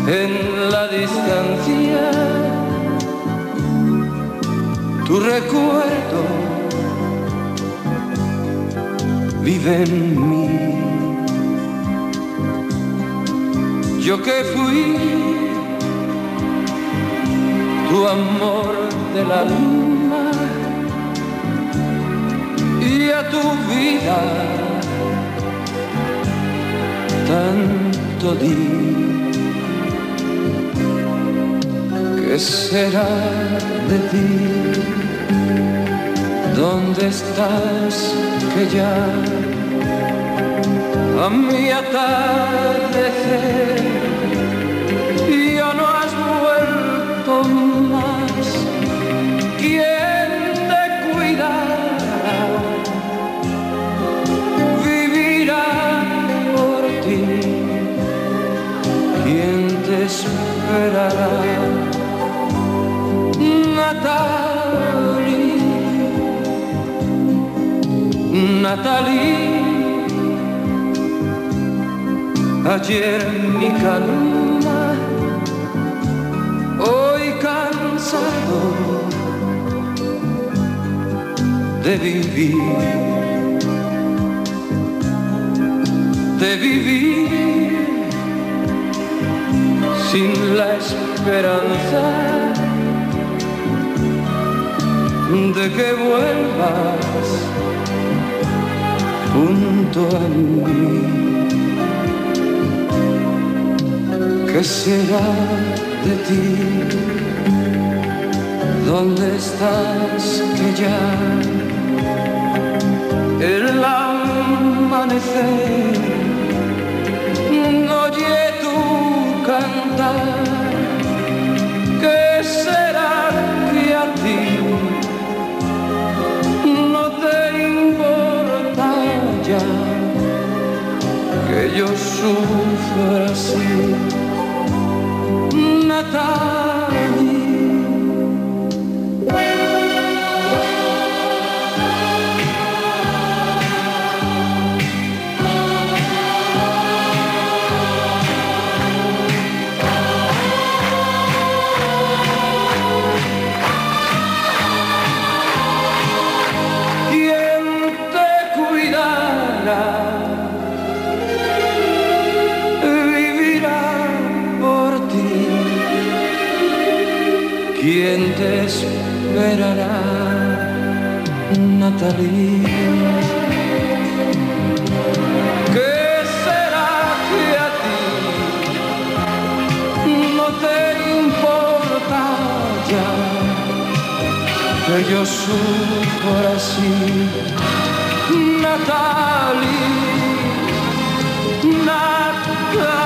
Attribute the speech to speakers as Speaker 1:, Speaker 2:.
Speaker 1: en la distancia, tu recuerdo vive en mí. Yo que fui tu amor del alma y a tu vida tanto di. ¿Qué será de ti? ¿Dónde estás que ya a mi atardecer ya no has vuelto más? ¿Quién te cuidará? Vivirá por ti. ¿Quién te esperará? Natalie, ayer mi calma, hoy cansado de vivir sin la esperanza de que vuelvas junto a mí. ¿Qué será de ti? ¿Dónde estás que ya el amanecer no oye tu cantar? ¿Qué será que a ti no te importa ya que yo sufra así? Natalie, ¿quién te cuidará? ¿Quién te esperará, Natalie? ¿Qué será que a ti no te importa ya que yo sufra así? Natalie, Natalie.